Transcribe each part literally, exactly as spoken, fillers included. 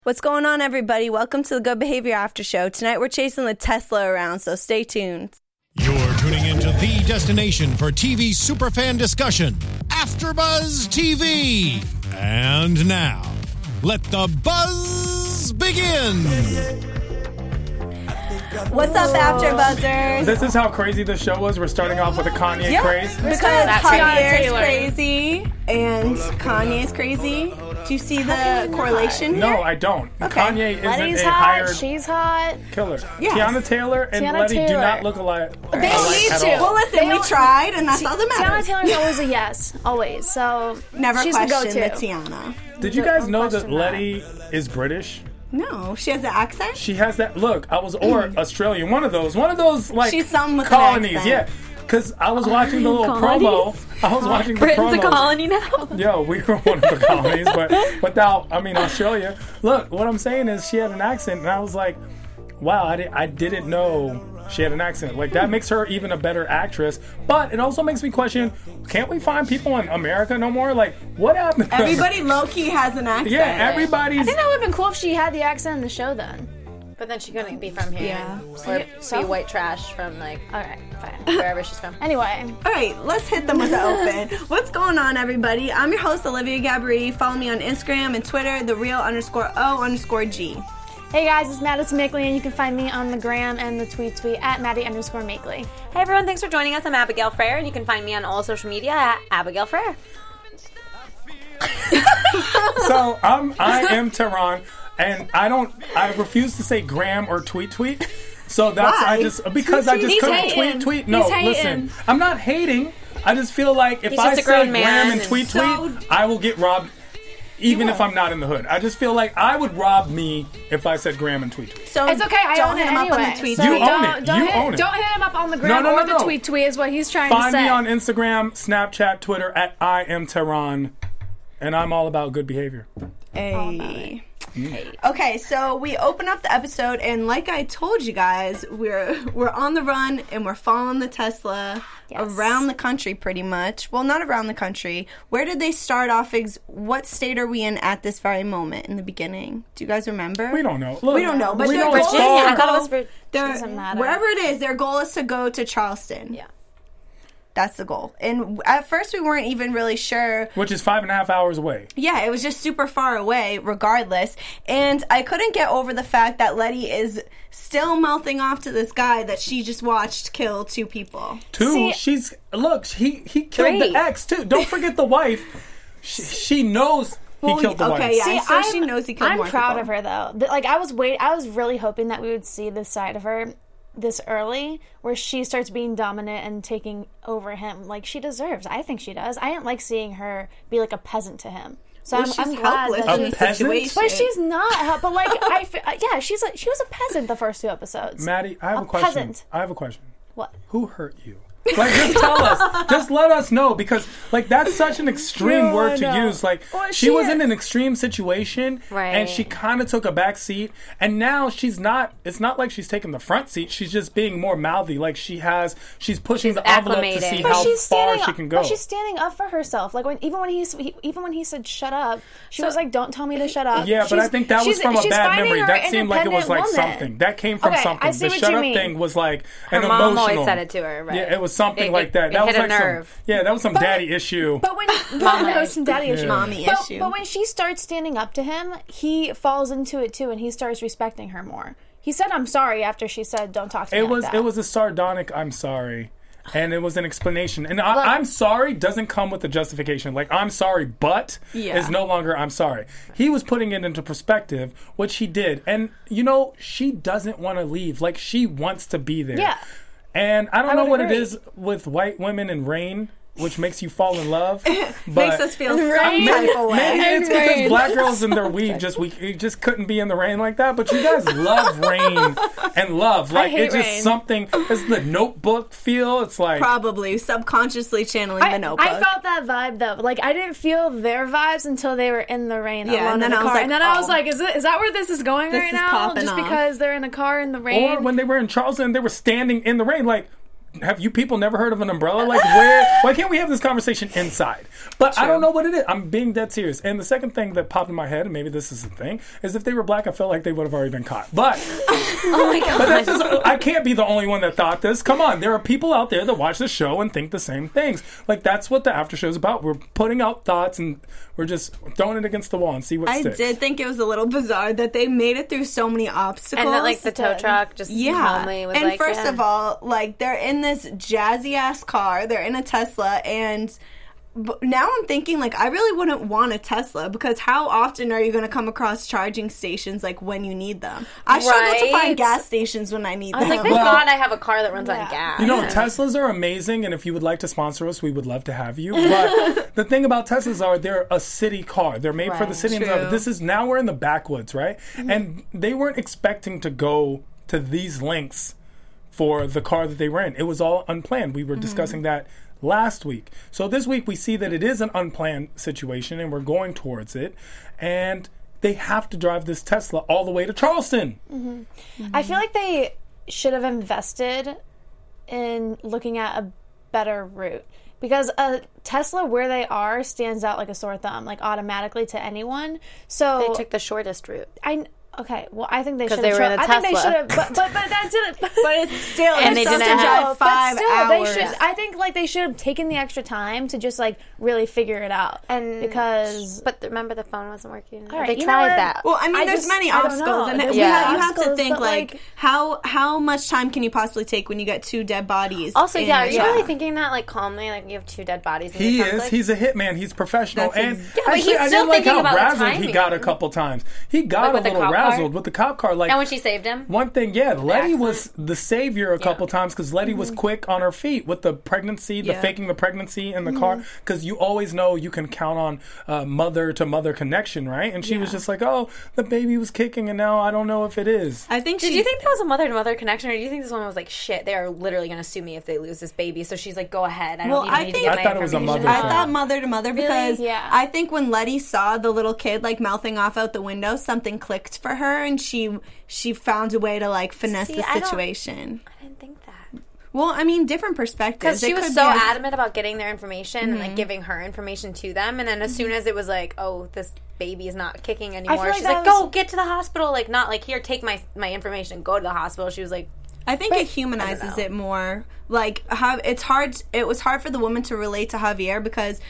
What's going on, everybody? Welcome to the Good Behavior After Show. Tonight we're chasing the Tesla around, so stay tuned. You're tuning into the destination for T V superfan discussion, AfterBuzz T V. And now, let the buzz begin. What's up, AfterBuzzers? This is how crazy this show was. We're starting off with a Kanye Yep. craze. Because That's Javier's Taylor. crazy and Kanye's crazy. Do you see the correlation here? No, I don't. Okay. Kanye isn't Letty's a hot. hired She's hot. killer. Yes. Tiana Taylor and Tiana Letty do Taylor. not look alike. They alike don't need at to. all. Well, listen, They we don't- tried, and that's all that Tiana matters. Taylor's always a yes, always. So Never she's the question the go-to. Tiana. Did you guys Don't know that question that. Letty is British? No, she has an accent? She has that look. I was or Australian, one of those, one of those like She's something with an colonies. accent. Yeah, because I was watching the little Colonies? promo. I was watching the Britain's a promo. colony now. Yo, we were one of the colonies, but without, I mean, Australia. Look, what I'm saying is she had an accent, and I was like, wow, I, di- I didn't know she had an accent. Like, that makes her even a better actress. But it also makes me question, can't we find people in America no more? Like, what happened? to- Everybody low-key has an accent. Yeah, everybody's... I think that would have been cool if she had the accent in the show then. But then she couldn't be from here. Yeah. Or So? be white trash from, like, All right, fine. wherever she's from. Anyway, All right, let's hit them with the open. What's going on, everybody? I'm your host, Olivia Gabri. Follow me on Instagram and Twitter, the real underscore O underscore G. hey guys, it's Madison Makeley, and you can find me on the gram and the tweet tweet at Maddie underscore Makeley. Hey, everyone. Thanks for joining us. I'm Abigail Frere, and you can find me on all social media at Abigail Frere. So, I'm, I am Tehran, and I don't... I refuse to say gram or tweet tweet. So that's... Why? I just... Because I just He's couldn't hating. tweet tweet. No, He's hating. listen. I'm not hating. I just feel like if He's I just a say grown man gram and and tweet so- tweet, I will get robbed even if I'm not in the hood. I just feel like I would rob me if I said gram and tweet tweet. So It's okay, I don't own hit it him anyway. up on the tweet. So You tweet. own don't, it. Don't You hit, own it. Don't hit him up on the gram No, no, or no, the no. tweet tweet is what he's trying Find to say. me on Instagram, Snapchat, Twitter at I am Tehran, and I'm all about good behavior. Hey. Okay, so we open up the episode, and like I told you guys, we're we're on the run, and we're following the Tesla Yes. around the country, pretty much. Well, not around the country. Where did they start off? Ex- what state are we in at this very moment in the beginning? Do you guys remember? We don't know. Look, We don't know, but we their know goal it's is far. to I thought it go- was for... their- doesn't matter. Wherever it is, their goal is to go to Charleston. Yeah. That's the goal. And at first, we weren't even really sure. Which is five and a half hours away. Yeah, it was just super far away, regardless. And I couldn't get over the fact that Letty is still mouthing off to this guy that she just watched kill two people. Two, See- she's look. He he killed Three. the ex too. Don't forget the wife. She, she knows he Well, killed the okay, wife. yeah. See, so I'm, she knows he killed I'm more proud people. of her though. Th- Like I was wait, I was really hoping that we would see this side of her this early, where she starts being dominant and taking over him, like she deserves. I think she does. I didn't like seeing her be like a peasant to him. So Well, I'm, she's I'm glad helpless that in she, the peasant? situation. but she's not. help- But like I, fe- uh, yeah, she's a, she was a peasant the first two episodes. Maddie, I have a, A question. peasant. I have a question. What? Who hurt you? Like, just tell us. Just let us know, because like that's such an extreme No, word I to know. use. Like Well, she, she- was in an extreme situation, Right. and she kind of took a back seat, and now she's not. It's not like she's taking the front seat. She's just being more mouthy. Like she has. She's pushing She's the envelope to acclimating. see But how she's far standing she up, can go. But she's standing up for herself. Like when even when he, he even when he said shut up, she was like, "Don't tell me to shut up." Yeah, but I She's- think that was she's- from a she's bad finding memory. her That seemed like it was like independent woman. something. That came from Okay, something. I see The what shut you up mean. thing was like Her an mom emotional. always said it to her, right? Yeah, it was something It- like it- that. it That hit was a like nerve. some. Yeah, that was some But- daddy issue. But when Mama that was some daddy issue, Mommy but, issue. but when she starts standing up to him, he falls into it too, and he starts respecting her more. He said, "I'm sorry" after she said, "Don't talk to me." It like was that. it was a sardonic "I'm sorry," and it was an explanation. And I, Look- I'm sorry doesn't come with a justification. Like I'm sorry, but Yeah. is no longer I'm sorry. He was putting it into perspective, which he did. And you know, she doesn't want to leave. Like she wants to be there. Yeah. And I don't I know would what agree. it is with white women and rain, which makes you fall in love. Makes but us feel some Rain. type of way. Maybe it's And because rain. black girls in their weave just we it just couldn't be in the rain like that. But you guys love rain and love like hate it's just rain. something. It's the Notebook feel. It's like Probably subconsciously channeling I, the Notebook. I felt that vibe though. Like I didn't feel their vibes until they were in the rain. Yeah, alone and then in the I was car. like, and then I was oh. like, "Is it? Is that where this is going This right is now? popping Just off. because they're in a car in the rain?" or when they were in Charleston, they were standing in the rain. Like have you people never heard of an umbrella? Like, where? Why can't we have this conversation inside? But I don't know what it is. I'm being dead serious. And the second thing that popped in my head, and maybe this is the thing, is if they were black, I felt like they would have already been caught. But, Oh my god. but that's just, I can't be the only one that thought this. Come on, there are people out there that watch the show and think the same things. Like, that's what the after show is about. We're putting out thoughts and we're just throwing it against the wall and see what I sticks. did think it was a little bizarre that they made it through so many obstacles. And that, like, the tow truck just Yeah. calmly was and like, first yeah. of all, like, they're in this jazzy ass car. They're in a Tesla, and b- now I'm thinking, like, I really wouldn't want a Tesla because how often are you going to come across charging stations, like, when you need them? I struggle to Right. find gas stations when I need I was them. like, thank Well- God I have a car that runs Yeah. on gas. You know, Teslas are amazing, and if you would like to sponsor us, we would love to have you. But the thing about Teslas are they're a city car. They're made for the Right. city. And True. stuff. This is now we're in the backwoods, right? And they weren't expecting to go to these lengths for the car that they were in. It was all unplanned. We were discussing that last week. So this week we see that it is an unplanned situation, and we're going towards it. And they have to drive this Tesla all the way to Charleston. I feel like they should have invested in looking at a better route because a Tesla where they are stands out like a sore thumb, like automatically to anyone. So They took the shortest route. I okay. Well, I think they should. they were in a I think they Tesla. should have, but but but that didn't. but it's still, And you're they supposed didn't to have- drive five but still, hours. they should. I think like they should have taken the extra time to just like really figure it out. And because But remember, the phone wasn't working. All right, they you know tried what? that. Well, I mean, I there's just- many I don't obstacles, know. and There's we many have, you have to obstacles, think but, like, like- how how much time can you possibly take when you get two dead bodies? Also, in yeah, are your you car? really thinking that like calmly? Like you have two dead bodies. In He your is. trunk, like- He's a hitman. He's professional. That's and ex- Yeah, but actually, he's I still didn't like thinking how about the razzled he timing. got a couple times. He got Like a with the little cop razzled car? with the cop car. Like And when she saved him. one thing, yeah, Letty accident? was the savior a couple times because Letty was quick on her feet with the pregnancy, the Yeah. faking the pregnancy in the car. Because you always know you can count on uh, mother to mother connection, right? And she was just like, "Oh, the baby was kicking, and now I don't know if it is." I think Did she, you think that was a mother to mother connection, or do you think this woman was like, "Shit, they are literally going to sue me if they lose this baby"? So she's like, "Go ahead, I don't Well, even I need think- to get I my thought it was a information mother I thing. thought mother to mother because Yeah. I think when Letty saw the little kid like mouthing off out the window, something clicked for her, and she she found a way to like finesse See, the I don't- situation. I didn't think that. Well, I mean, different perspectives. Because she It was could so be a- adamant about getting their information and like giving her information to them, and then as soon as it was like, "Oh, this baby is not kicking anymore," like she's that like, was- "Go get to the hospital!" Like, not like, "Here, take my my information, go to the hospital." She was like, I think it humanizes know. it more. Like, how it's hard. It was hard for the woman to relate to Javier because,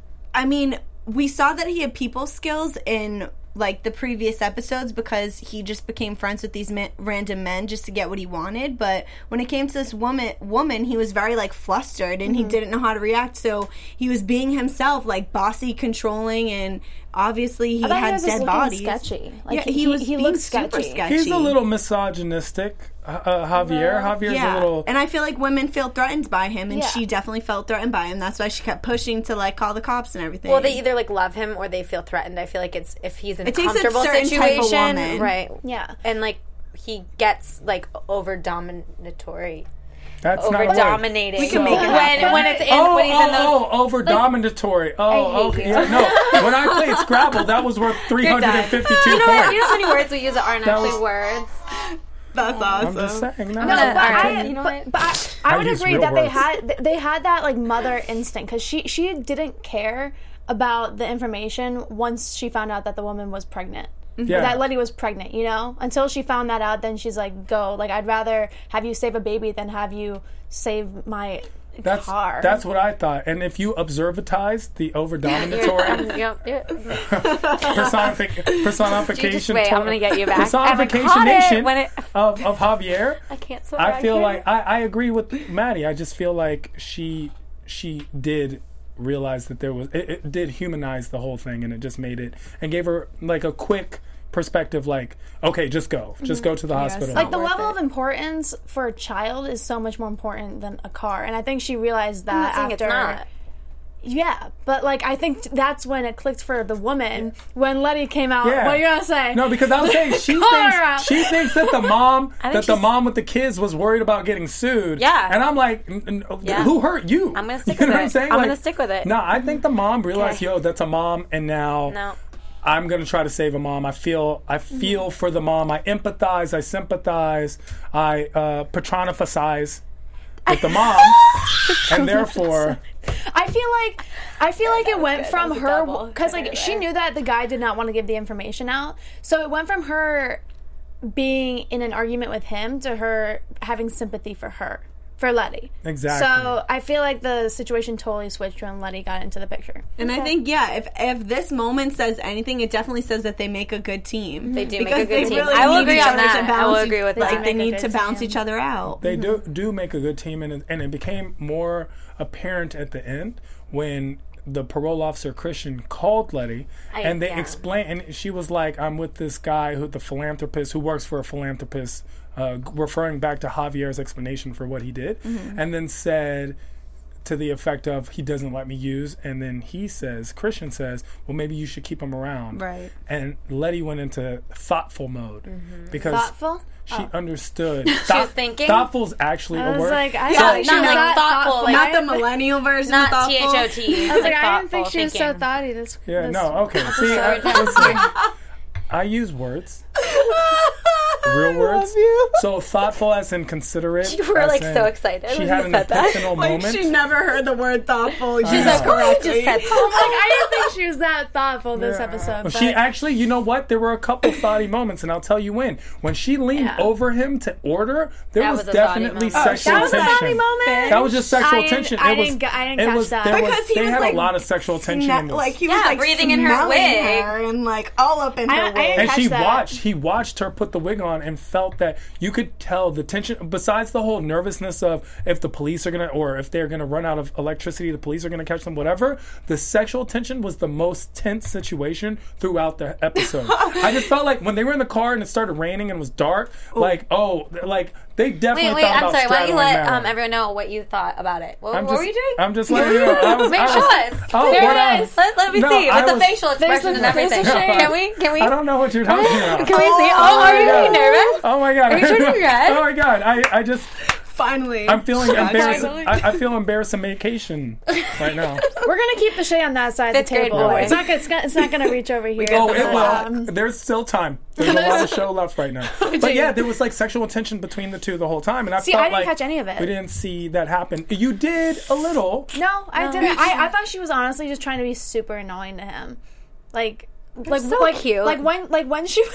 I mean, we saw that he had people skills in like the previous episodes because he just became friends with these men, random men just to get what he wanted. But when it came to this woman, woman, he was very like flustered and he didn't know how to react. So he was being himself, like bossy, controlling, and obviously he I thought he had was just dead looking bodies. sketchy. Like, yeah, he, he- was he being looked super sketchy. sketchy. He's a little misogynistic, uh, uh, Javier. Javier's Yeah, a little. and I feel like women feel threatened by him, and Yeah. she definitely felt threatened by him. That's why she kept pushing to like call the cops and everything. "Well, they either like love him or they feel threatened." I feel like it's if he's in a It takes a comfortable certain type of situation, woman. right? Yeah. and like he gets like over dominatory, That's over not right. dominating. We can make it when happen. when it's in Oh, when he's oh, in those. oh, over dominatory. Oh, hate okay. you. Yeah, no. When I played Scrabble, that was worth three hundred fifty-two You know, points. you know how many words we use that aren't That actually was- words. That's I'm awesome. just saying. No, No, gonna- but alright. I, You know but, what? but I, I I would use agree real that they words. had they had that like mother instinct because she she didn't care about the information once she found out that the woman was pregnant. Yeah. That Letty was pregnant, you know? Until she found that out, then she's like, go. Like, I'd rather have you save a baby than have you save my That's car. that's what I thought. And if you observatize the over dominatory Yep, yep. personific, personification, Just wait, I'm gonna get you back. personification I haven't caught it nation when it- of, of Javier. I can't. So I feel like I, I agree with Maddie. I just feel like she she did realize that there was it, it did humanize the whole thing, and it just made it and gave her like a quick perspective. Like, okay, just go, just go to the hospital. like the worth level it. of importance for a child is so much more important than a car, and I think she realized that I'm not saying after. it's not. Yeah, but like I think that's when it clicked for the woman when Letty came out. Yeah. What are you gonna say? No, because I was saying she Car thinks out. she thinks that the mom think that the she's- mom with the kids was worried about getting sued. Yeah. and I'm like, n- n- Yeah. who hurt you? I'm gonna stick you with know What it. I'm saying? I'm Like, gonna stick with it. No, I think the mom realized, Okay. yo, that's a mom, and now No. I'm gonna try to save a mom. I feel I feel for the mom. I empathize. I sympathize. I uh, patronify. with the mom, and therefore. I feel like I feel like it went good. from That was a her double because like hitter she there. knew that the guy did not want to give the information out, so it went from her being in an argument with him to her having sympathy for her, for Letty. Exactly. So I feel like the situation totally switched when Letty got into the picture. And I think, yeah, if if this moment says anything, it definitely says that they make a good team. They do make because a good they team. Really I will need agree each on other that. to I will balance- agree with like, that. They Make a need good to balance team. each other out. They do do make a good team, and it, and it became more apparent at the end when the parole officer Christian called Letty, I- and they yeah. explained, and she was like, "I'm with this guy who, the philanthropist, who works for a philanthropist," uh, referring back to Javier's explanation for what he did, Mm-hmm. and then said to the effect of, "He doesn't let me use," and then he says, Christian says, "Well, maybe you should keep him around." Right. And Letty went into thoughtful mode because Thoughtful? she understood. She was thinking? Thoughtful's actually I a was word. like, I Yeah, thought she not was like that thoughtful, like- Not the I- millennial version Not of T H thoughtful. O T. I was like, I didn't think she was so thoughty. This, Yeah, this no, okay. See, I, listen, I use words, real words. So thoughtful as in considerate. You were, as like, in so excited She when had you an said that. epiphanal Like, moment. she never heard the word thoughtful. She's know. like, Oh, I just correctly. said Like, I didn't think she was that thoughtful this Yeah. episode. Well, But she actually, you know what? There were a couple thoughty moments, and I'll tell you when. When she leaned Yeah. over him to order, there That was, was a thoughty definitely moment. Oh, sexual that was a tension. thoughty moment? That was just sexual I didn't- tension. I it was, didn't get- I didn't it catch was, that. There was, Because he they was had like a lot of sexual tension Sna- in this. like he Yeah, was like breathing in her smelling wig. her and like all up in I- her I wig. didn't and catch she that. watched he watched her put the wig on and felt that you could tell the tension, besides the whole nervousness of if the police are gonna, or if they're gonna run out of electricity, the police are gonna catch them, whatever. The sexual tension was the most tense situation throughout the episode. I just felt like when they were in the car and it started raining and it was dark, like oh like they definitely Wait, wait, thought I'm about sorry. Why don't you straddling let Madeline. um, everyone know what you thought about it? What, I'm what just, were you doing? I'm just letting you know. I was, Wait, I show was, us. Oh, There what it I- is. Let, let me No, see. I With was- the facial expressions some and everything. facial shade. Can we? Can we? I don't know what you're talking about. Can we see? Oh, are you really nervous? Oh my god! Are you turning red? Oh my god! I, I just Finally, I'm feeling embarrassed. Finally. I, I feel embarrassed vacation right now. We're gonna keep the shade on that side of Fifth the grade table. boy. It's not. It's, not- it's not gonna reach over here. Oh, but, it will. um, There's still time. There's a lot of show left right now. But yeah, there was like sexual tension between the two the whole time, and I See, felt I didn't like catch any of it. we didn't see that happen. You did a little. No, I didn't. I, I thought she was honestly just trying to be super annoying to him, like, like, so like, cute. like when, like when she.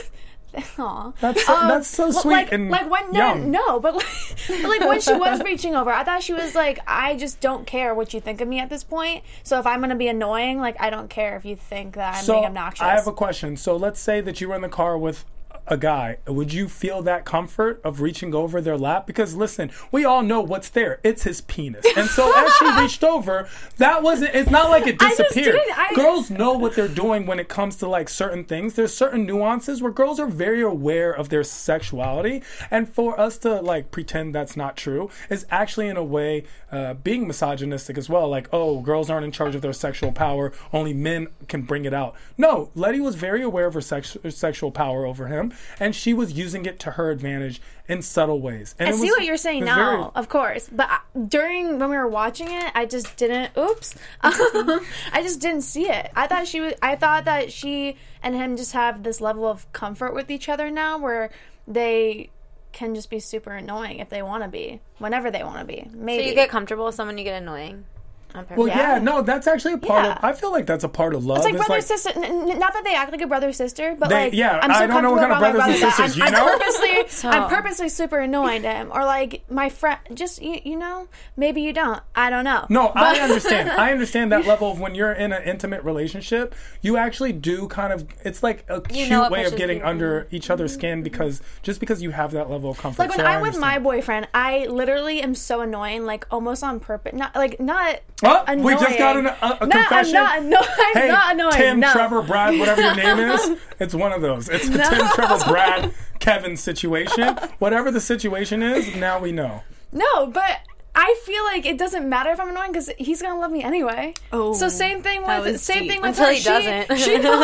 Aw. That's so, Um, that's so well, sweet like, and like when no, young. no, but like, but like when she was reaching over, I thought she was like, I just don't care what you think of me at this point. So if I'm gonna be annoying, like I don't care if you think that I'm So being obnoxious. I have a question. So let's say that you were in the car with a guy. Would you feel that comfort of reaching over their lap? Because listen, we all know what's there. It's his penis. And so as she reached over, that wasn't, it's not like it I just disappeared. didn't- I- Girls know what they're doing when it comes to like certain things. There's certain nuances where girls are very aware of their sexuality. And for us to like pretend that's not true is actually in a way uh, being misogynistic as well. Like, oh, girls aren't in charge of their sexual power. Only men can bring it out. No, Letty was very aware of her sex- sexual power over him. And she was using it to her advantage in subtle ways. And I it see was- what you're saying it was now, very- of course. But I- during when we were watching it, I just didn't. Oops, I just didn't see it. I thought she was. I thought that she and him just have this level of comfort with each other now, where they can just be super annoying if they want to be, whenever they want to be. So Maybe you get comfortable with someone, you get annoying. On purpose. Well, yeah. Yeah. no, that's actually a part Yeah. of. I feel like that's a part of love. It's like It's brother sister. N- n- not that they act like a brother sister, but They- like yeah, I'm so I don't know what kind of comfortable brothers and around my sisters brother you that I'm, know. I'm purposely, So- I'm purposely super annoying to him, or like my friend. Just you, you know, maybe you don't. I don't know. No, But- I understand. I understand that level of when you're in an intimate relationship, you actually do kind of. It's like a You cute know what way of pushes getting people. under each other's skin because just because you have that level of comfort. Like when So I I'm with my understand. boyfriend, I literally am so annoying, like almost on purpose. Not like not. Oh, annoying. we just got an, a, a No, confession. I'm not, anno- I'm hey, not annoying. Tim, no. Trevor, Brad, whatever your name is, it's one of those. It's the Tim, Trevor, Brad, Kevin situation. Whatever the situation is, now we know. No, but I feel like it doesn't matter if I'm annoying because he's gonna love me anyway. Oh, so same thing that with was same deep. thing with Until her. he She- doesn't. She, Until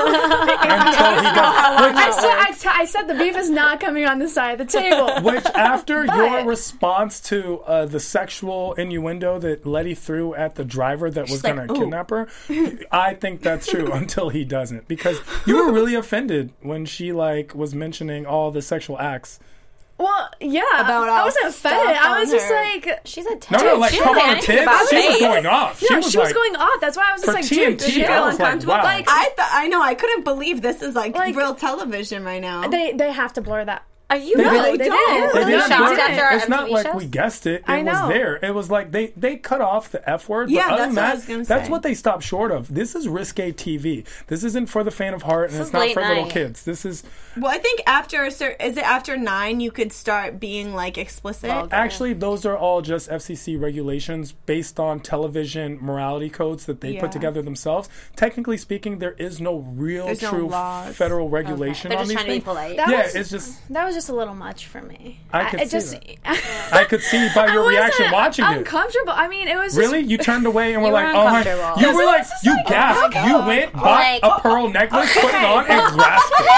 he got, I said, I, t- I said the beef is not coming on this side of the table. Which, after But- your response to uh, the sexual innuendo that Letty threw at the driver that was like, going to "Ooh." kidnap her, I think that's true until he doesn't. Because you were really offended when she like was mentioning all the sexual acts Well, yeah. About I all wasn't stuff offended. I on was just her. like, She's a No, no, like she come doesn't on, say anything tits. about She was face. going off. no, she was like, going off. That's why I was just for like, T N dude, T, she I feel was like, uncomfortable. wow. Like, I th- I know. I couldn't believe this is like, Like- real television right now. they they have to blur that. Are you They really? did- they don't. did. They Really didn't shocked blur- after our it's M T V not like shows? we guessed it. It I was know. there. It was like they, they cut off the F word. Yeah, but other that's than what I that, was gonna that's say. what they stopped short of. This is risque T V. This isn't for the faint of heart, and This it's is not late for little night. kids. This is Well, I think after a cer- is it after nine you could start being like explicit. Vulgar. actually those are all just F C C regulations based on television morality codes that they Yeah. put together themselves. Technically speaking, there is no real There's no true laws. federal regulation They're on just these trying to be things. polite. That yeah, was- it's just That was just a little much for me. I could it see just, I could see by your I reaction wasn't watching it. uncomfortable. I mean, it was just, Really? You turned away and were You like, were oh, my. uncomfortable. You Yes, were I like, was just you like, gasped. oh my You God. went, bought Like- a pearl necklace, put it on, and grasped it.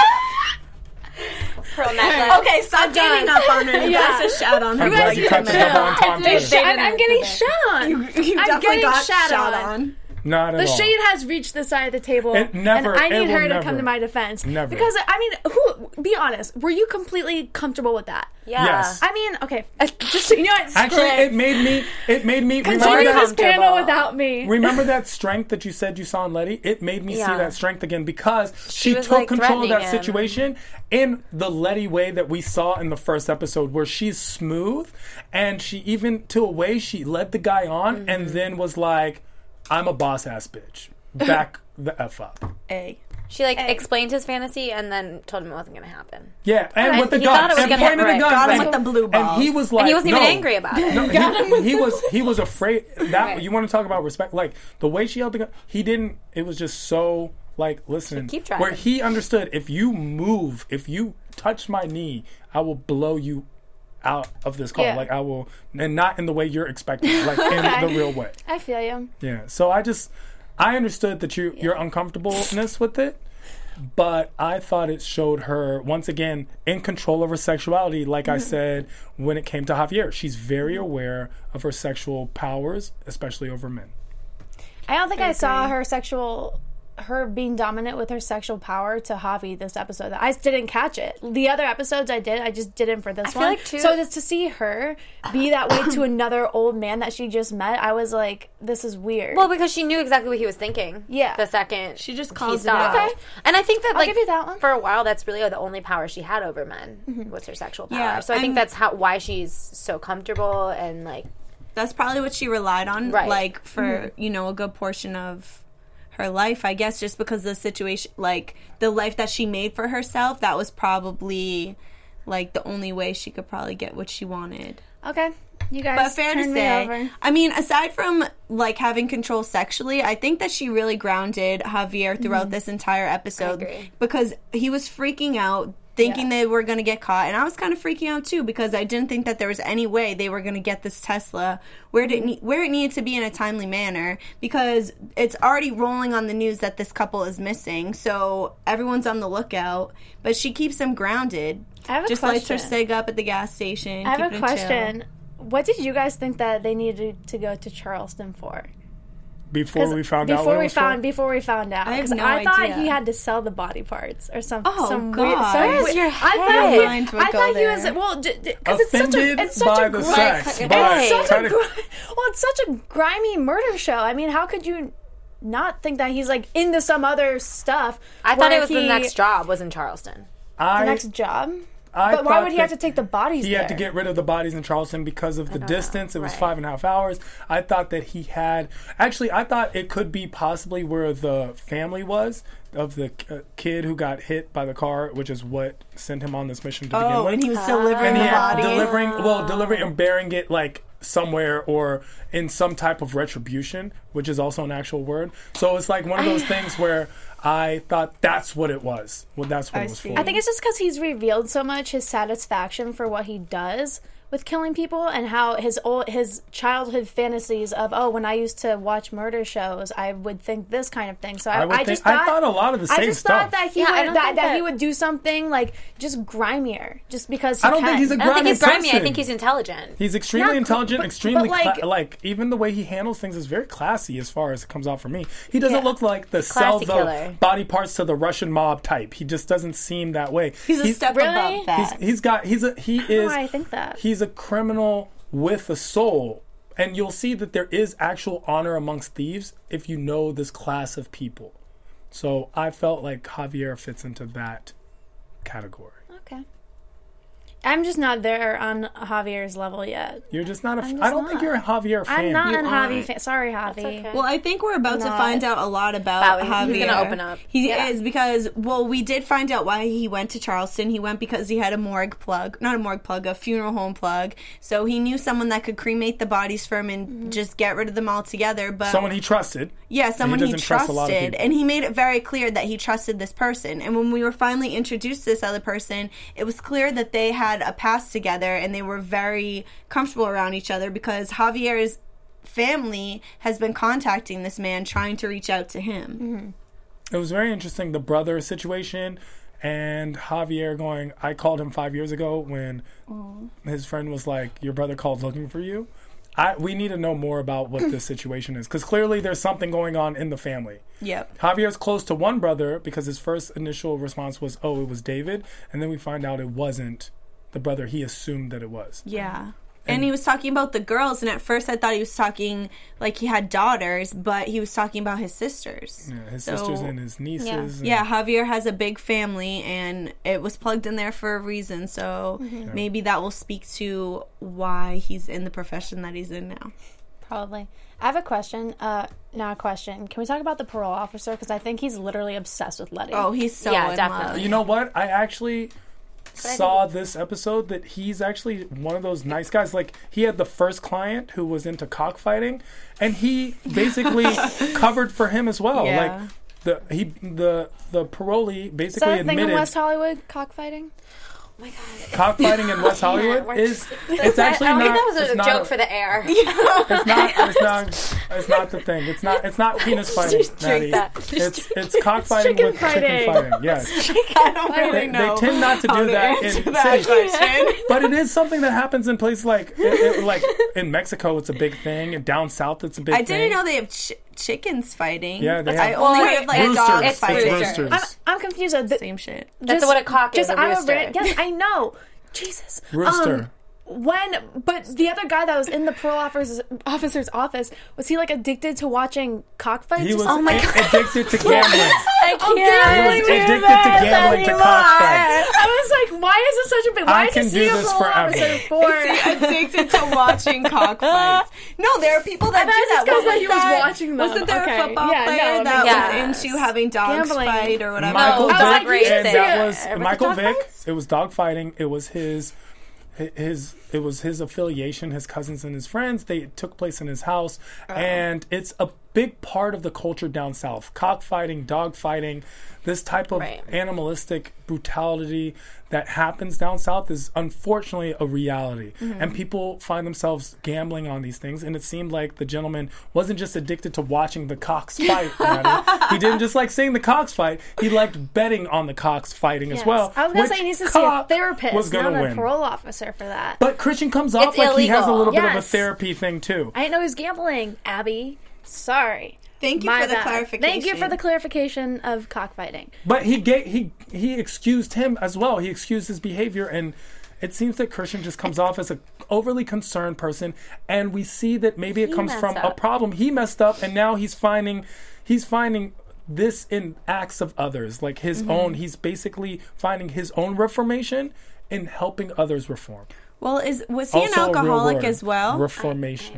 Pearl necklace. Okay, stop gaining up on her. You Yeah. guys just shout on her. I'm for glad like you ten touched the minutes. double entendre. They- too. they- I'm, I'm getting shot on. You, you I'm definitely getting got shat shot on. on. Not at The all. shade has reached the side of the table, It never- and I it need will her to never. come to my defense. Never. Because I mean, who? Be honest. Were you completely comfortable with that? Yeah. Yes. I mean, okay. uh, Just so you know what? Actually, screw it made me. It made me remember Continue that. this panel comfortable. without me. Remember that strength that you said you saw in Letty? It made me see Yeah. that strength again because she, was, took like, control of that threatening him. situation in the Letty way that we saw in the first episode, where she's smooth and she even to a way she led the guy on Mm-hmm. and then was like, "I'm a boss ass bitch. Back the f up." A. She like explained his fantasy and then told him it wasn't going to happen. Yeah, and Okay. with the He gun, thought it was and gonna pointed hit the right. gun, Got him like- with the blue and balls. he was like, And he wasn't even no. angry about it. No, he, he was he was afraid that you want to talk about respect, like the way she held the gun. He didn't. It was just so like listen, Keep trying. where he understood if you move, if you touch my knee, I will blow you out of this car. Yeah. Like I will, and not in the way you're expecting, like in the real way. I feel you. Yeah. So I just I understood that you your uncomfortableness with it. But I thought it showed her, once again, in control of her sexuality. Like I said, when it came to Javier, she's very aware of her sexual powers, especially over men. I don't think I, saw her sexual, her being dominant with her sexual power to Javi this episode. I just didn't catch it. The other episodes I did, I just didn't for this feel one. like, too- so just to see her be that way to another old man that she just met, I was like, this is weird. Well, because she knew exactly what he was thinking. Yeah. The second She just he calls it stopped. out. Okay. And I think that, I'll like, give you that one. for a while, that's really the only power she had over men was her sexual power. Yeah, so I think and- that's how why she's so comfortable and like. That's probably what she relied on, Right. like for you know a good portion of her life, I guess, just because the situation, like the life that she made for herself, that was probably like the only way she could probably get what she wanted. okay. You guys But fair to turned me say, over. I mean, aside from like having control sexually, I think that she really grounded Javier throughout this entire episode agree. because he was freaking out, thinking Yeah. they were going to get caught, and I was kind of freaking out too because I didn't think that there was any way they were going to get this Tesla where it ne- where it needed to be in a timely manner because it's already rolling on the news that this couple is missing, so everyone's on the lookout. But she keeps them grounded. I have a Just lights her question. cig up at the gas station. I have keeping a it chill. question. What did you guys think that they needed to go to Charleston for? Before we found out before what it we was found for? before we found out. I have 'Cause no I thought idea. he had to sell the body parts or some. Oh, some God. weird. Some Where's weird- your I thought head? he, Minds would I go thought he was there. well because it's such a Offended it's such by a the gri- sex, Hey. but It's such try a to- gri- well, it's such a grimy murder show. I mean, how could you not think that he's like into some other stuff? I thought where it was the he- next job was in Charleston. I, the next job. I But why thought would he have that to take the bodies? He there? had to get rid of the bodies in Charleston because of the distance. It was right. five and a half hours. I thought that he had actually. I thought it could be possibly where the family was of the uh, kid who got hit by the car, which is what sent him on this mission to begin Oh, with. and he was delivering And the he had bodies. delivering, well, delivering and bearing it like somewhere or in some type of retribution, which is also an actual word. So it's like one of those things where I thought that's what it was. Well, that's what I it was see. for. I think it's just because he's revealed so much his satisfaction for what he does with killing people, and how his old his childhood fantasies of oh, when I used to watch murder shows, I would think this kind of thing. So I, I would I think- just I thought, thought a lot of the I same just stuff. thought that he Yeah, I would don't that, think that that- he would do something like just grimier, just because he I don't can. think he's a I don't think grimy he's grimy. I person. think he's intelligent. He's extremely Not- intelligent, but- extremely but, like- cla- like even the way he handles things is very classy as far as it comes out for me. He doesn't Yeah. look like the sell classy the killer. body parts to the Russian mob type. He just doesn't seem that way. He's a step Really? above that. He's, he's got he's a he is why I think that. he's a criminal with a soul, and you'll see that there is actual honor amongst thieves if you know this class of people. So I felt like Javier fits into that category. Okay. I'm just not there on Javier's level yet. You're just not a. I'm I just don't think not. you're a Javier fan. I'm not You an aren't. Javi fan. Sorry, Javi. okay. Well, I think we're about to Not- find out a lot about About- Javier. he's gonna open up. He Yeah. is because, well, we did find out why he went to Charleston. He went because he had a morgue plug, not a morgue plug, a funeral home plug. So he knew someone that could cremate the bodies for him and Mm-hmm. just get rid of them all together. But Someone he trusted. yeah, someone he, doesn't trust a lot of trusted, people. and he made it very clear that he trusted this person. And when we were finally introduced to this other person, it was clear that they had a past together and they were very comfortable around each other because Javier's family has been contacting this man, trying to reach out to him. It was very interesting, the brother situation, and Javier going, I called him five years ago when his friend was like, your brother called looking for you. I We need to know more about what this situation is, because clearly there's something going on in the family. Yep. Javier's close to one brother because his first initial response was, oh, it was David, and then we find out it wasn't the brother he assumed that it was. Yeah. And he was talking about the girls, and at first I thought he was talking like he had daughters, but he was talking about his sisters. Yeah, his So- sisters and his nieces. and- Yeah, Javier has a big family, and it was plugged in there for a reason. So maybe that will speak to why he's in the profession that he's in now. Probably. I have a question. Uh, not a question. Can we talk about the parole officer? Because I think he's literally obsessed with Letty. Oh, he's so Yeah, in definitely. love. You know what? I actually saw this episode that he's actually one of those nice guys. Like, he had the first client who was into cockfighting, and he basically covered for him as well. Yeah. Like the he the the parolee Is basically that a thing in admitted West Hollywood? Cockfighting? Oh my god. cockfighting in West Hollywood we're- is it's actually I not. think that was it's a not joke for the air. It's not. It's not. It's not the thing. It's not. It's not penis fighting, Just drink Maddie. that. It's it's cockfighting chicken with chicken fighting. fighting. Yes. I don't really They, know. they tend not to how do to that answer in that cities. question. But it is something that happens in places like, it, it, like in Mexico, it's a big thing, and down south, it's a big I thing. didn't know they have ch- chickens fighting. Yeah, they I have- only Well, heard of like roosters. dogs It's fighting. roosters. I'm, I'm confused. Uh, th- Same shit. That's just- what a cock is, just, a I'm rooster. bra- yes, I know. Jesus. Rooster. Um, when, but the other guy that was in the parole officer's, officer's office, was he like addicted to watching cockfights? He or was something? my a- God. addicted to gambling. I Oh, can't. He was addicted to gambling to cockfights. I was like, why is this such a big? Why I is can this do being a this parole forever. officer for? Is he addicted to watching cockfights? No, there are people that I thought do it was that. just 'cause What that he was that? watching them. Wasn't there Okay. a football Yeah, player no, that yeah. was into having dogs Gambling. fight or whatever? Michael No, Vick, I was like, raised and there. that was Ever Michael dog Vick. fights? It was dog fighting. It was his, his, it was his affiliation. His cousins and his friends. They it took place in his house, and it's a big part of the culture down south. Cockfighting, dog fighting, this type of Right. animalistic brutality that happens down south is unfortunately a reality, and people find themselves gambling on these things. And it seemed like the gentleman wasn't just addicted to watching the cocks fight. Maddie. He didn't just like seeing the cocks fight. He liked betting on the cocks fighting as Yes. well. I was gonna which say he needs to see a cock therapist, was gonna not a win. parole officer for that. But Christian comes off It's like he has a illegal. little bit of a Yes. therapy thing too. I didn't know he was gambling, Abby. Sorry. Thank you My for the bad. clarification. Thank you for the clarification of cockfighting. But he gave, he he excused him as well. He excused his behavior, and it seems that Christian just comes off as an overly concerned person. And we see that maybe it He comes messed from a up. problem. He messed up, and now he's finding he's finding this in acts of others, like his Mm-hmm. own. He's basically finding his own reformation in helping others reform. Well, is was he an Also a real alcoholic word, as well? Reformation.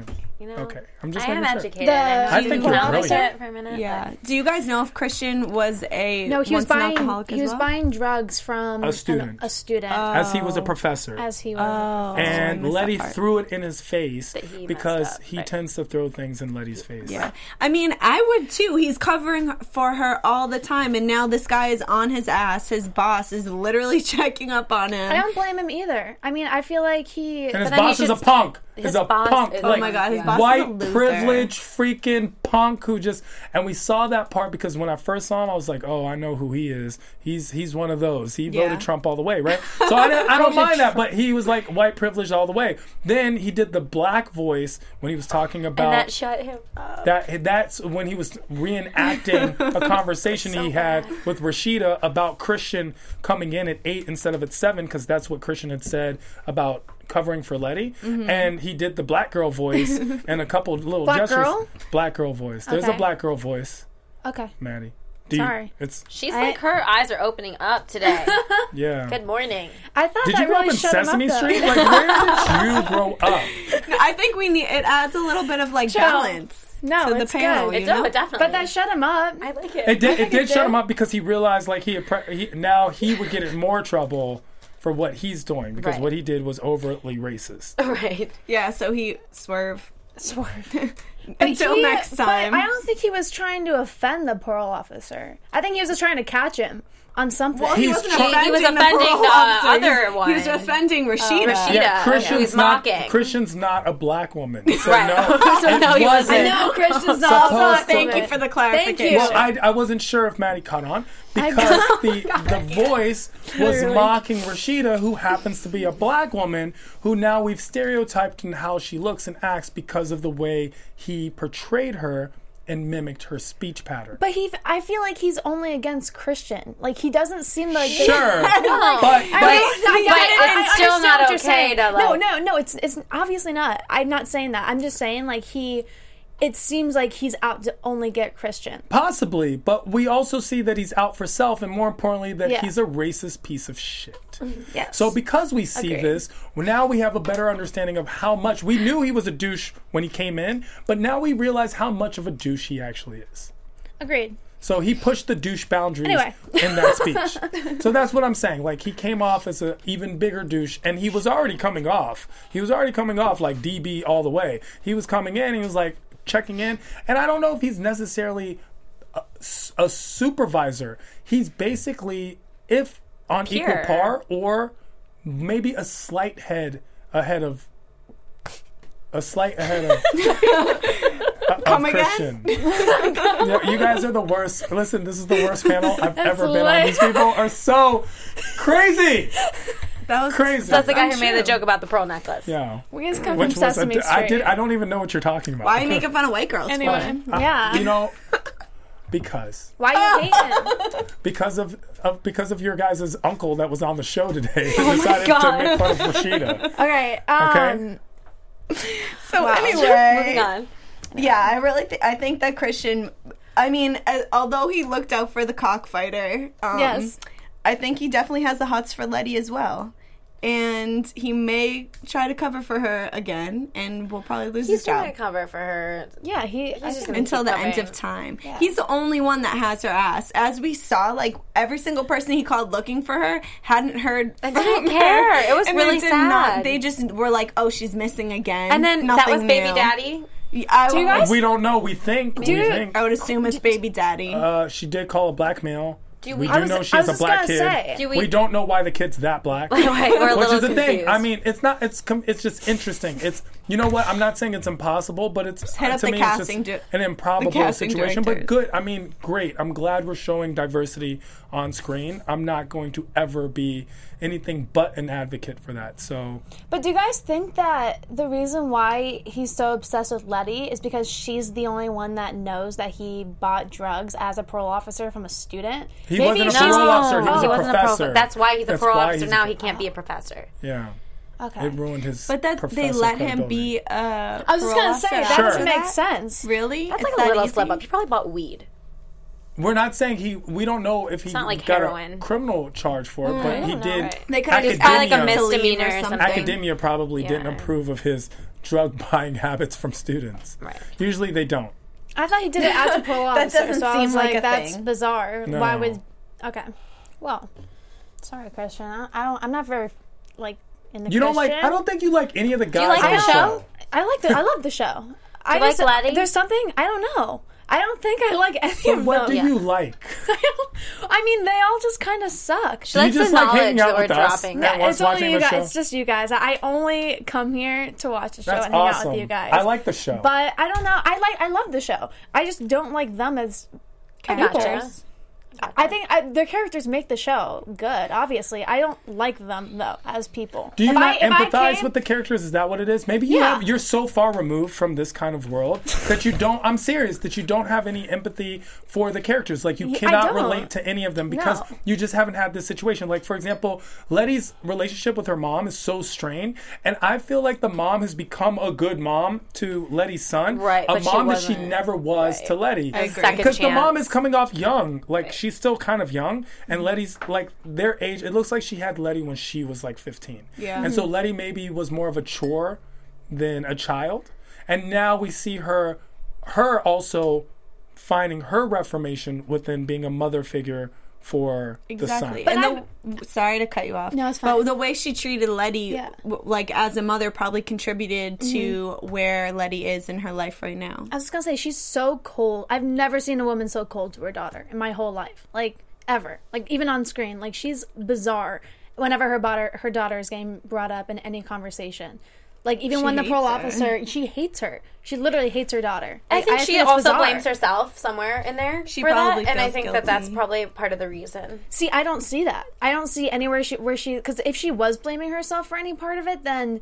You know, Okay, I'm just I am making sure. educated. The- I, I think you're brilliant. for a minute. Yeah. Do you guys know if Christian was a No, he was once an buying. alcoholic He as was well? buying drugs from A student. an- a student As he was a professor. as he was. Oh, I and missed Letty that part. threw it in his face That he messed because up, he right. tends to throw things in Letty's face. Yeah. I mean, I would too. He's covering for her all the time, and now this guy is on his ass. His boss is literally checking up on him. I don't blame him either. I mean, I feel like he. And his then he boss is a should- punk. his Is a boss punk. is- Oh like, my God, his Yeah. boss is a white loser. privileged freaking punk who just and we saw that part because when I first saw him I was like, oh, I know who he is. He's he's one of those. He Yeah. voted Trump all the way, right? So I, didn't, I don't mind that, but he was like white privileged all the way. Then he did the black voice when he was talking about And that shut him up. that that's when he was reenacting a conversation he had with Rashida about Christian coming in at eight instead of at seven because that's what Christian had said about covering for Letty. Mm-hmm. And he did the black girl voice and a couple little Black gestures. girl? Black girl voice. There's a Okay. black girl voice, Okay. Maddie. Do Sorry. You, it's She's I- like, her eyes are opening up today. yeah. Good morning. I thought Did that you grow really up in shut him Sesame up, though. Street? Like where did you grow up? I think we need. It adds a little bit of like Chill. balance No, to the it's panel. good. You It, know? oh, definitely. But that shut him up. I like it. It did. It did it shut did. him up because he realized like he, had pre- he now he would get in more trouble for what he's doing because Right. what he did was overtly racist. Right. Yeah. So he swerve Swerve. until He- next but time. I don't think he was trying to offend the parole officer. I think he was just trying to catch him on something. Well, he He's wasn't try- offending He was the offending parole the officer. other He was- one. He was offending Rashida. Rashida. Yeah, Yeah, Christian's he's not mocking. Christian's not a black woman. So Right. no, So it no, he wasn't. no, Christian's not. Supposed to- Thank you for the clarification. Well, I, I wasn't sure if Maddie caught on because the the voice was Really? mocking Rashida, who happens to be a black woman, who now we've stereotyped in how she looks and acts because of the way he portrayed her and mimicked her speech pattern. But he, I feel like he's only against Christian. Like he doesn't seem like Sure, but, I but mean, I but get it. I- it's I still understand not what you're okay saying. to, No, like- no, no. It's it's obviously not. I'm not saying that. I'm just saying like he. It seems like he's out to only get Christian. possibly, but we also see that he's out for self, and more importantly, that Yeah. he's a racist piece of shit. Yes. So because we see Agreed. this, well, now we have a better understanding of how much we knew he was a douche when he came in, but now we realize how much of a douche he actually is. Agreed. So he pushed the douche boundaries Anyway. in that speech. So that's what I'm saying. Like he came off as an even bigger douche, and he was already coming off. He was already coming off like D B all the way. He was coming in. He was like checking in, and I don't know if he's necessarily a, a supervisor. He's basically, if on Pure. equal par, or maybe a slight head ahead of. A slight ahead of. of Come again? Christian. Yeah, you guys are the worst. Listen, this is the worst panel I've ever been on. lit. These people are so crazy. That was Crazy. That's the guy who untrue. made the joke about the pearl necklace. Yeah. We just come Which from was Sesame a, Street. I did. I don't even know what you're talking about. Why are you making fun of white girls? Anyway, for? yeah. You know, because Why you hating? because of, of because of your guys' uncle that was on the show today who decided to God. make fun of Rashida. Okay. Um, Okay. So Wow. anyway, Moving on. yeah, I really, th- I think that Christian. I mean, uh, although he looked out for the cockfighter, um, Yes. I think he definitely has the hots for Letty as well. And he may try to cover for her again, and will probably lose He's his job gonna cover for her. yeah. He. He's just gonna until keep the end covering. of time. He's the only one that has her ass. As we saw, like every single person he called looking for her hadn't heard. And from didn't her. care. It was And really they did sad. Not, they just were like, "Oh, she's missing again." And then that Nothing was baby new. daddy. I, Do you guys- We don't know. We think. we you- think. I would assume it's baby daddy. Uh, she did call a blackmail. Do we we- do I was- know I she's was a just black gonna kid. say. Do we, we- don't know why the kid's that black. Right, we're a Which little is the thing. confused. I mean, it's not. It's com- it's just interesting. It's you know what? I'm not saying it's impossible, but it's hit up to the me casting it's di- just an improbable the casting situation. But directors. good. I mean, great. I'm glad we're showing diversity on screen. I'm not going to ever be anything but an advocate for that. So But do you guys think that the reason why he's so obsessed with Letty is because she's the only one that knows that he bought drugs as a parole officer from a student? he Maybe wasn't a she's- parole officer. He Oh, was he a wasn't professor. a pro. That's why he's a That's parole why officer he's now. a- He can't be a professor. Yeah. Okay. It ruined his. but that they professor let him credibility. be. Uh, I was just gonna say that Sure. doesn't make sense. Really? That's It's like a that little easy? slip up. He probably bought weed. we're not saying he. We don't know if he not like got heroin. a criminal charge for it, but he don't know, did. right. They could have just Probably like a asked him to leave misdemeanor or or something. something. Academia probably didn't Yeah. approve of his drug buying habits from students. Right. Usually they don't. I thought he did it as a parole That officer, doesn't so I seem was like like, a that's thing. bizarre. No. Why would? Okay, well, sorry, Christian. I I don't. I'm not very like in the. You don't like. Christian. I don't think you like any of the guys you like on the the show? show. I like the. I love the show. I you like just, Letty? There's something I don't know. I don't think I like any But of what them. do you like? I, don't, I mean, they all just kind of suck. She likes you just the like knowledge hanging out that we're with us? dropping. Yeah, Yeah, it's watching only you the guys. show? It's just you guys. I only come here to watch the show That's and hang awesome. out with you guys. I like the show. but I don't know. I like. I love the show. I just don't like them as people. Gotcha. I think I, their characters make the show good. Obviously, I don't like them though as people. Do you If not I- if I empathize came- with the characters? Is that what it is? Maybe you Yeah. have, you're so far removed from this kind of world that you don't. I'm serious that you don't have any empathy for the characters. Like you I cannot don't. relate to any of them because No. you just haven't had this situation. Like for example, Letty's relationship with her mom is so strained, and I feel like the mom has become a good mom to Letty's son, Right, a but she mom that she wasn't. never was Right. to Letty. I agree. Second Because the mom chance. is coming off young, like she's still kind of young, and Letty's like their age. It looks like she had Letty when she was like fifteen. Yeah. And so Letty maybe was more of a chore than a child, and now we see her, her also finding her reformation within being a mother figure for Exactly. the son. And the, sorry to cut you off. No, it's fine. But the way she treated Letty, Yeah. w- like as a mother, probably contributed to where Letty is in her life right now. I was just gonna say she's so cold. I've never seen a woman so cold to her daughter in my whole life, like ever. Like even on screen, like she's bizarre. Whenever her daughter, her daughter is getting brought up in any conversation, like even She when the hates parole her. officer, she hates her. She literally hates her daughter. I Like, think just she it's also bizarre. blames herself somewhere in there She for that, probably and I feels think that that's guilty. probably part of the reason. See, I don't see that. I don't see anywhere she, where she, because if she was blaming herself for any part of it, then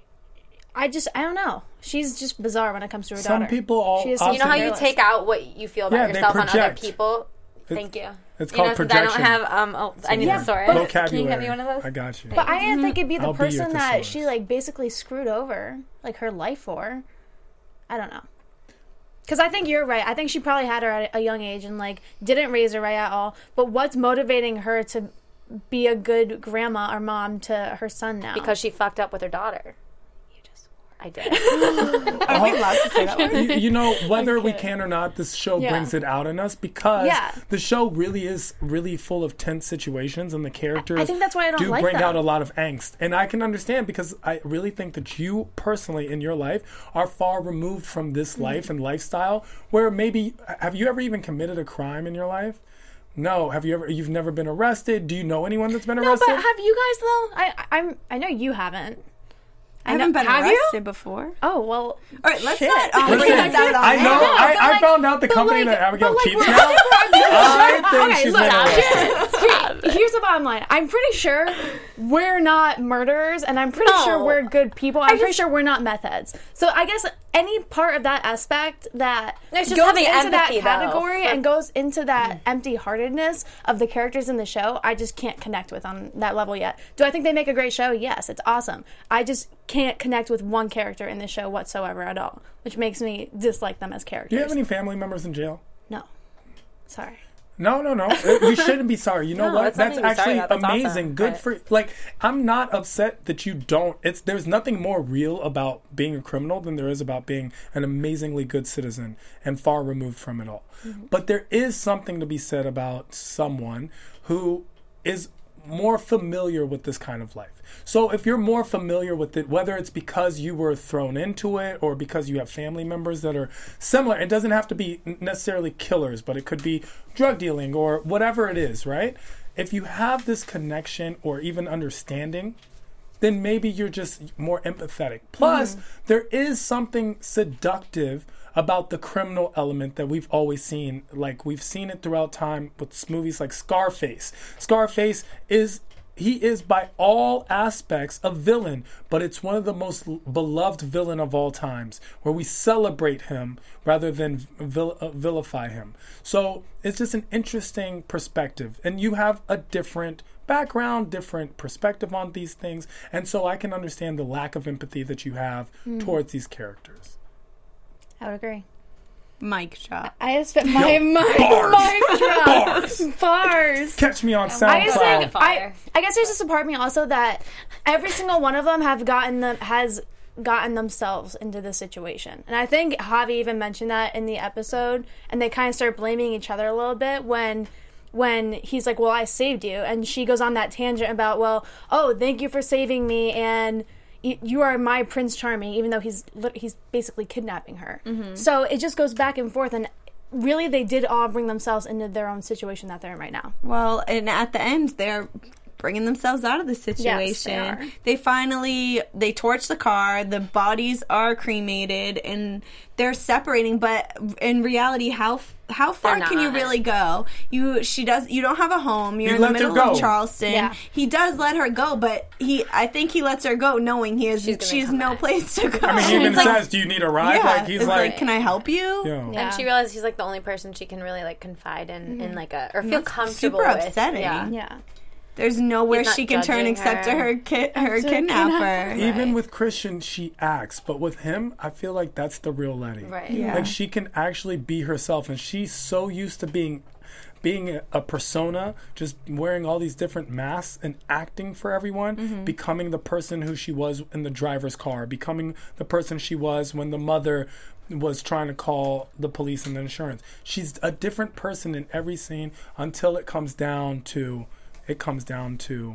I just, I don't know. She's just bizarre when it comes to her Some daughter. people all- She is I'll You know how say- you take out what you feel about Yeah, they yourself on other project. people? Thank you. It's You called know, since projection. I don't have, um, oh, I need Yeah, the story. but- Can you vocabulary. hand me one of those? I got you. But I didn't think it'd be the I'll be your person that thesaurus. she like basically screwed over, like her life for. I don't know. Because I think you're right. I think she probably had her at a young age and like didn't raise her right at all. But what's motivating her to be a good grandma or mom to her son now? Because she fucked up with her daughter. You just I did. Are we allowed to say that word? you, you know, whether we can or not, this show Yeah. brings it out in us because Yeah. the show really is really full of tense situations, and the characters I think that's why I don't do like bring them. out a lot of angst. And I can understand because I really think that you personally in your life are far removed from this Mm-hmm. life and lifestyle. Where maybe have you ever even committed a crime in your life? No. Have you ever? You've never been arrested? Do you know anyone that's been no, arrested? but have you guys though? I I'm I know you haven't. I haven't been have arrested you? before. Oh well. All right, let's Shit. not um, Listen, bring this out on I air. know. No, I, but I like- found out the but company like- that Abigail but like, keeps we're- now. I think Okay, she's look, been arrested. Here- here's the bottom line. I'm pretty sure we're not murderers, and I'm pretty No. sure we're good people. I'm pretty just- sure we're not meth heads. So I guess any part of that aspect that It's just goes having into that empathy, though, category for- and goes into that empty-heartedness of the characters in the show, I just can't connect with on that level yet. Do I think they make a great show? Yes, it's awesome. I just can't connect with one character in the show whatsoever at all, which makes me dislike them as characters. Do you have any family members in jail? No. Sorry. No, no, no. You shouldn't be sorry. You know No, what? it's That's nothing to be sorry actually about. That's amazing. awesome. Good But- for like. I'm not upset that you don't. It's there's nothing more real about being a criminal than there is about being an amazingly good citizen and far removed from it all. Mm-hmm. But there is something to be said about someone who is more familiar with this kind of life. So if you're more familiar with it, whether it's because you were thrown into it or because you have family members that are similar, it doesn't have to be necessarily killers, but it could be drug dealing or whatever it is, right? If you have this connection or even understanding, then maybe you're just more empathetic. Plus, there is something seductive about the criminal element that we've always seen. Like, we've seen it throughout time with movies like Scarface. Scarface is, he is by all aspects a villain, but it's one of the most l- beloved villain of all times, where we celebrate him rather than vil- uh, vilify him. So it's just an interesting perspective. And you have a different background, different perspective on these things. And so I can understand the lack of empathy that you have towards these characters. I would agree. Mic drop. I just spent my Yo, my bars. mic drop. Bars. Bars. Catch me on I guess, SoundCloud. like, I, I guess there's just a part of me also that every single one of them have gotten them has gotten themselves into this situation, and I think Javi even mentioned that in the episode, and they kind of start blaming each other a little bit when when he's like, well, I saved you, and she goes on that tangent about, well, oh, thank you for saving me, and you are my Prince Charming, even though he's he's basically kidnapping her. Mm-hmm. So it just goes back and forth, and really they did all bring themselves into their own situation that they're in right now. Well, and at the end, they're bringing themselves out of the situation. Yes, they are. They finally, they torch the car, the bodies are cremated, and they're separating, but in reality, how how far They're can you not. really go? You she does you don't have a home, you're He in the lets her middle of go. Charleston. Yeah. He does let her go, but he I think he lets her go knowing he has She's gonna she has come no back. place to go. I mean, he even It's like, says, "Do you need a ride?" yeah, like he's it's like, like, "Can I help you?" Yo. Yeah. And she realized he's like the only person she can really like confide in, in like a or feel That's comfortable super with. upsetting. Yeah. Yeah. There's nowhere He's not she can turn judging except to her. her ki- her Except kidnapper. Even with Christian, she acts, but with him, I feel like that's the real Letty. Right. Yeah. Like she can actually be herself, and she's so used to being being a, a persona, just wearing all these different masks and acting for everyone, Mm-hmm. becoming the person who she was in the driver's car, becoming the person she was when the mother was trying to call the police and the insurance. She's a different person in every scene until it comes down to it comes down to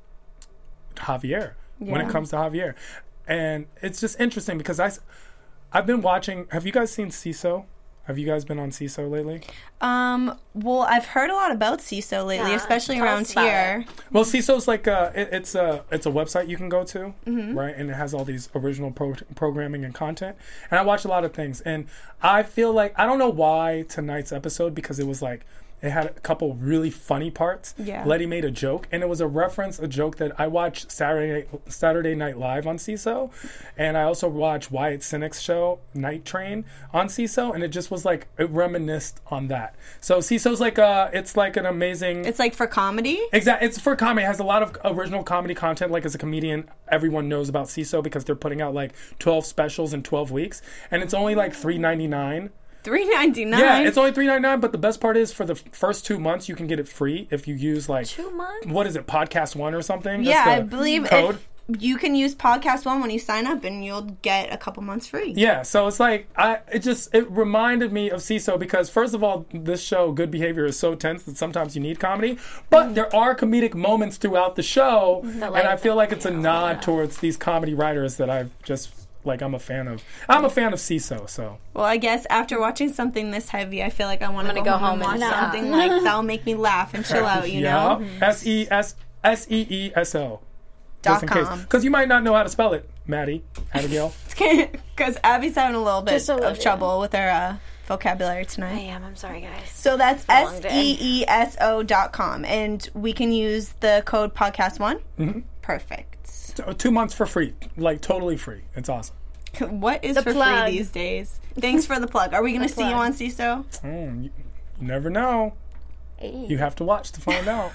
Javier. When it Yeah. comes to Javier. And it's just interesting because I, s- I've been watching. Have you guys seen C I S O? Have you guys been on C I S O lately? Um, well, I've heard a lot about C I S O lately, Yeah, especially tell around us about here. Well, C I S O's like a, it, it's a it's a website you can go to, Mm-hmm. right? And it has all these original pro- programming and content. And I watch a lot of things, and I feel like I don't know why tonight's episode, because it was like it had a couple really funny parts. Yeah. Letty made a joke, and it was a reference, a joke that I watched Saturday Saturday Night Live on C I S O, and I also watched Wyatt Sinnick's show Night Train on C I S O, and it just was like it reminisced on that. So C I S O's like uh it's like an amazing. It's like for comedy. Exactly. It's for comedy. It has a lot of original comedy content. Like as a comedian, everyone knows about C I S O because they're putting out like twelve specials in twelve weeks, and it's only like three ninety-nine. Three ninety nine. Yeah, it's only three ninety-nine. But the best part is for the f- first two months, you can get it free if you use like Two months? what is it, Podcast One or something? Yeah, That's I the believe code. if you can use Podcast One when you sign up, and you'll get a couple months free. Yeah, so it's like I it just it reminded me of C I S O because first of all, this show Good Behavior is so tense that sometimes you need comedy, but there are comedic moments throughout the show, and like- I feel like it's a nod towards these comedy writers that I've just like I'm a fan of. I'm a fan of C I S O, so Well, I guess after watching something this heavy, I feel like I want to I'm go, gonna go home and home watch and- something like that'll make me laugh and chill out. You know. S E S S E E S O. Dot Just in case, com. because you might not know how to spell it, Maddie, Abigail. Because Abby's having a little bit Just a little, of trouble with her uh, vocabulary tonight. I am. I'm sorry, guys. So that's a long S day. E E S O dot com. And we can use the code podcast one. Mm-hmm. Perfect. So, two months for free, like totally free. It's awesome. What is The for plug. free these days? Thanks for the plug. Are we going to see you plug. on C I S O? Mm, you, you never know. Hey. You have to watch to find out.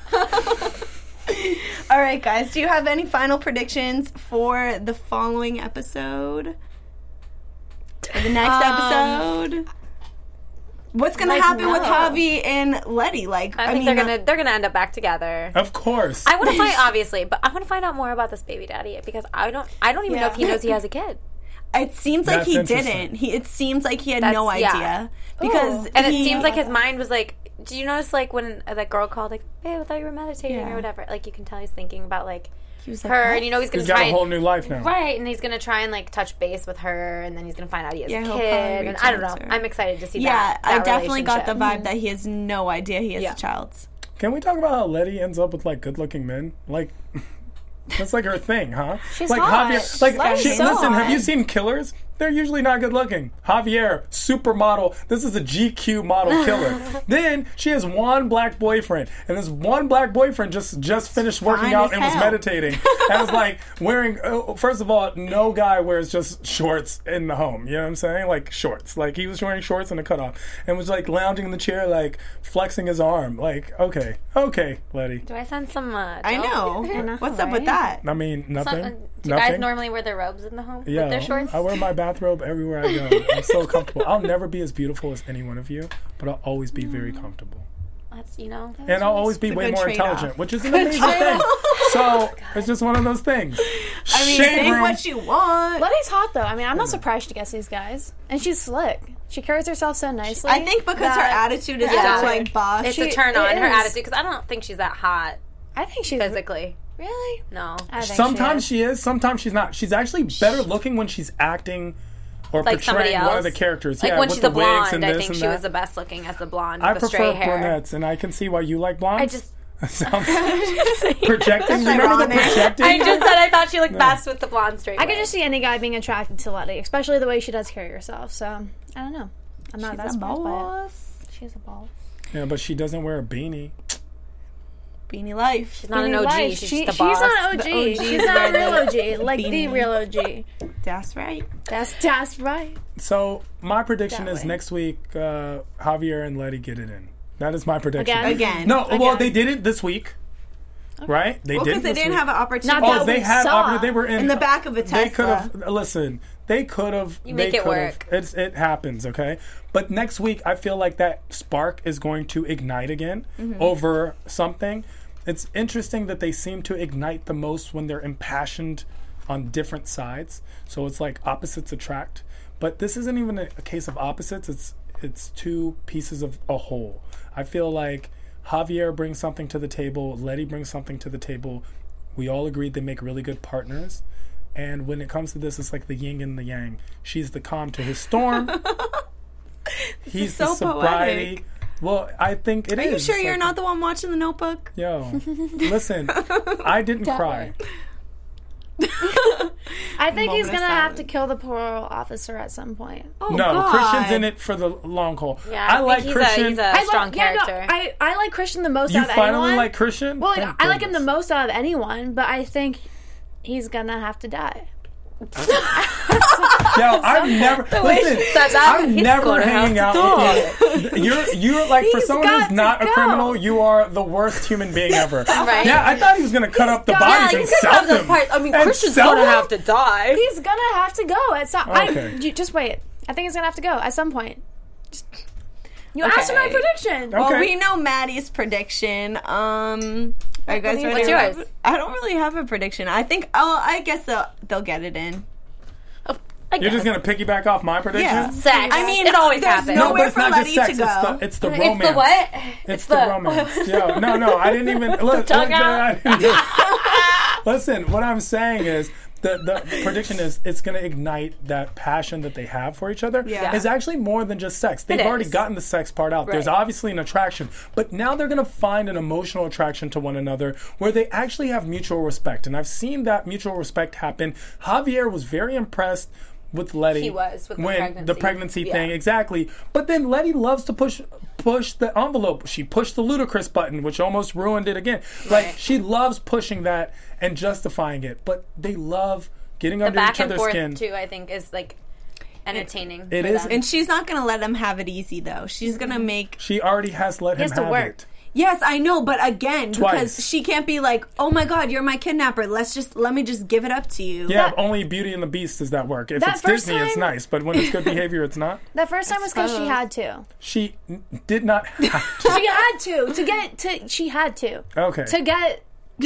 All right, guys. Do you have any final predictions for the following episode? Or the next episode? What's going like, to happen with no. Javi and Letty? Like, I, I, think mean, they're gonna they're gonna end up back together. Of course. I want to find obviously, but I want to find out more about this baby daddy because I don't I don't even know if he Yeah. knows he has a kid. it seems like That's he interesting. didn't. He it seems like he had That's- no yeah. idea because And it he- seems like his mind was like, do you notice like when uh, that girl called like, babe, I thought you were meditating Yeah. or whatever. Like you can tell he's thinking about like he was like, her, "What?" and you know he's gonna He's try got a and- whole new life now. right, and he's gonna try and like touch base with her, and then he's gonna find out he has Yeah, a he'll kid. probably And reach I don't out know. to her. I'm excited to see Yeah, that. that I definitely got the relationship. vibe that he has no idea he has Yeah. a child. Can we talk about how Letty ends up with like good-looking men? Like, that's like her thing, huh? She's like hot. Javier. Like, Letty's she, so listen. Have hot. you seen Killers? They're usually not good looking. Javier, supermodel. This is a G Q model killer. Then she has one black boyfriend, and this one black boyfriend just just finished working Fine out as and was hell. meditating. And was like wearing. Uh, first of all, no guy wears just shorts in the home. You know what I'm saying? Like shorts. Like he was wearing shorts and a cutoff, and was like lounging in the chair, like flexing his arm. Like okay, okay, Letty. Do I send some? Uh, I gels? know. know, What's up with right? that? I mean, nothing. Some- uh, do nothing. guys normally wear their robes in the home yeah, with their shorts? I wear my bathrobe everywhere I go. I'm so comfortable. I'll never be as beautiful as any one of you, but I'll always be very comfortable. That's, you know. And I'll always be It's a way good more trade-off. intelligent, which is an amazing thing. So it's just one of those things. I mean, Shade think room. what you want. Letty's hot though. I mean, I'm not surprised she gets these guys, and she's slick. She carries herself so nicely. I think because her that- attitude is Yeah. so like boss. It's She- a turn on, it her is. attitude, because I don't think she's that hot I think she's physically. really. No. I think Sometimes she she is, sometimes she's not. She's actually better looking when she's acting or Like somebody portraying else. one of the characters. Like yeah, when with she's the a wigs blonde, and I this think and she that. was the best looking as the blonde I with the prefer straight hair. brunettes, and I can see why you like blondes. I just Sounds projecting. Remember the ironic. projecting? I just said I thought she looked best with the blonde straight I could hair. just see any guy being attracted to Letty, especially the way she does carry herself. So I don't know. I'm not that She's a surprised by it. boss. She's a ball. Yeah, but she doesn't wear a beanie. Beanie life. She's not an O G. Life. She's She- just a boss. She's not an O G. The O Gs She's not a wear real the O G. Like the beanie. real O G. That's right. That's that's right. So my prediction That is way. next week, uh, Javier and Letty get it in. That is my prediction. Again? Again. No, well, Again. they did it this week, right? They Well, did because it they this didn't week. have an opportunity. Not Oh, that they we had. saw. oppor- They were in, In the back of a They could Tesla. have listen. They could have. You they make it could work. have. It's it happens, okay. But next week, I feel like that spark is going to ignite again Mm-hmm. over something. It's interesting that they seem to ignite the most when they're impassioned on different sides. So it's like opposites attract. But this isn't even a, a case of opposites. It's it's two pieces of a whole. I feel like Javier brings something to the table. Letty brings something to the table. We all agreed they make really good partners. And when it comes to this, it's like the yin and the yang. She's the calm to his storm. He's so the sobriety. poetic. Well, I think it Are is. you sure It's you're like- not the one watching The Notebook? Yo, listen, I didn't cry. I think he's Moment of gonna have silence. to kill the parole officer at some point. Oh, No, God. Christian's in it for the long haul. Yeah, I, I, like think he's Christian. a, he's a I strong like, yeah, no, character. I, I like Christian the most you out of finally anyone. like Christian? well, like, Thank I like him the goodness. most out of anyone, but I think he's gonna have to die. Yo, I'm never listen. said that, I'm he's never gonna hanging have out to with you. You're you're like for He's someone got who's to not a go. criminal, you are the worst human being ever. Right. Yeah, I thought he was gonna cut up the got- bodies yeah, and you could sell have those them. parts. I mean, And Christian's sell gonna them? have to die. He's gonna have to go at some. I, Okay. you, just wait. I think he's gonna have to go at some point. Just, you asked for my Okay. prediction. Okay. Well, we know Maddie's prediction. Um, are you guys do you ready? think? What's yours? I don't really have a prediction. I think. Oh, I guess they'll they'll get it in. I You're just guess. gonna piggyback off my prediction? Yeah. Sex. I mean, it always there's happens. no No, Nowhere but it's for not Letty just to sex. It's go. the, it's the It's romance. the what? It's, the, romance. Yo, no, no, I didn't even look. tongue look, out. I didn't- Listen, what I'm saying is the the prediction is it's going to ignite that passion that they have for each other. Yeah. It's actually more than just sex. They've It already is. gotten the sex part out. There's Right. obviously an attraction, but now they're going to find an emotional attraction to one another where they actually have mutual respect. And I've seen that mutual respect happen. Javier was very impressed with Letty. He was, with the when pregnancy. the pregnancy Yeah. thing, exactly. But then Letty loves to push push the envelope. She pushed the ludicrous button, which almost ruined it again. Like Right. she loves pushing that and justifying it. But they love getting The under back each and other's forth skin. too, I think, is like entertaining. It for is. them. And she's not gonna let him have it easy though. She's gonna make. She already has let him has to have work. it. Yes, I know, but again, Twice. because she can't be like, "Oh my God, you're my kidnapper. Let's just let me just give it up to you." Yeah, That- only Beauty and the Beast does that work. If That it's first Disney, it's time- nice. But when it's good behavior, it's not. That first time was because she suppose. had to. She n- did not have to. She had to to get to. She had to Okay. to get.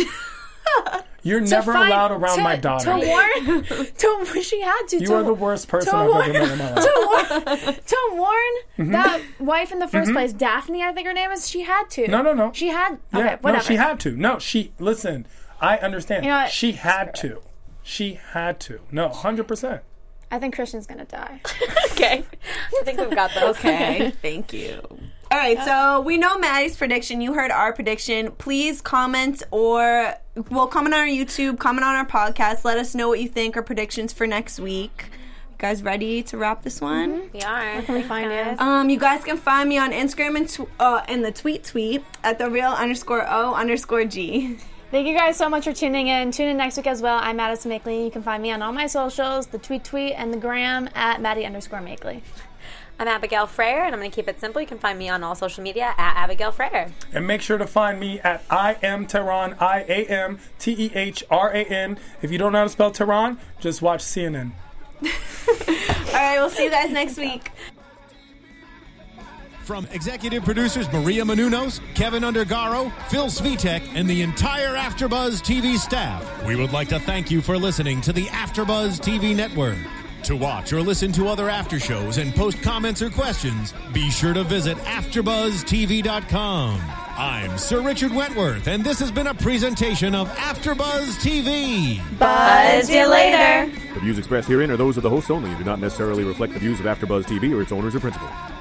You're To never find- allowed around to, my daughter. To warn. To she had to. you to, are the worst person to I've warn- ever met in my life. to warn, to warn Mm-hmm. that wife in the 1st place, Daphne, I think her name is. She had to. No, no, no. She had. Yeah, Okay, whatever. no, she had to. No, she listen. I understand. You know what? She had to. She had to. No, one hundred percent. I think Christian's gonna die. Okay. I think we've got those. Okay, thank you. All right, so we know Maddie's prediction. You heard our prediction. Please comment or, well, comment on our YouTube, comment on our podcast. Let us know what you think or predictions for next week. You guys ready to wrap this one? We are. Can we find it? Um, you guys can find me on Instagram and tw- uh, in the tweet tweet at the real underscore O underscore G. Thank you guys so much for tuning in. Tune in next week as well. I'm Madison Makeley. You can find me on all my socials, the tweet tweet and the gram at Maddie underscore Makeley. I'm Abigail Freyer, and I'm going to keep it simple. You can find me on all social media at Abigail Freyer. And make sure to find me at I am Tehran, I A M T E H R A N. If you don't know how to spell Tehran, just watch C N N. right, we'll see you guys next week. From executive producers Maria Menounos, Kevin Undergaro, Phil Svitek, and the entire AfterBuzz T V staff, we would like to thank you for listening to the AfterBuzz T V network. To watch or listen to other after shows and post comments or questions, be sure to visit after buzz t v dot com. I'm Sir Richard Wentworth, and this has been a presentation of AfterBuzz T V. Buzz you later. The views expressed herein are those of the hosts only and do not necessarily reflect the views of AfterBuzz T V or its owners or principals.